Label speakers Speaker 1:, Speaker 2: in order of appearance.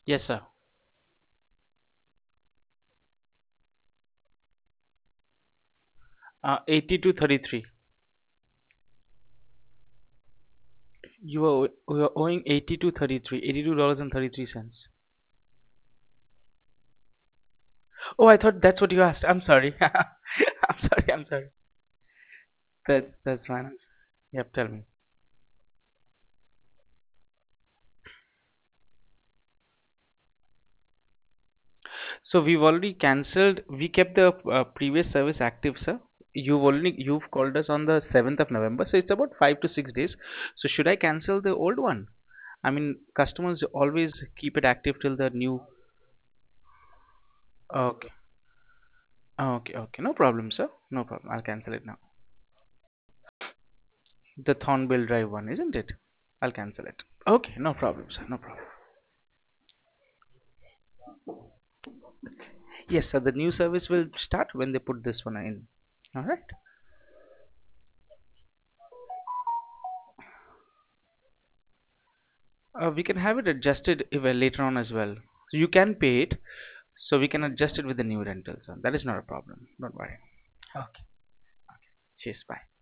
Speaker 1: Yes, sir. 80 to 33. You are owing 80 to 33, $82 and 33 cents. Oh, I thought that's what you asked. I'm sorry. I'm sorry. I'm sorry. That's fine. Yep, tell me. So we've already cancelled. We kept the previous service active, sir. You've called us on the 7th of November, so it's about 5 to 6 days. So should I cancel the old one? I mean, customers always keep it active till the new. Okay, okay, okay. No problem, sir. No problem. I'll cancel it now. The Thornbill Drive one, isn't it? I'll cancel it. Okay, no problem, sir. No problem. Yes, sir. The new service will start when they put this one in. All right. We can have it adjusted later on as well. So you can pay it, so we can adjust it with the new rentals. That is not a problem. Don't worry. Okay. Cheers. Bye.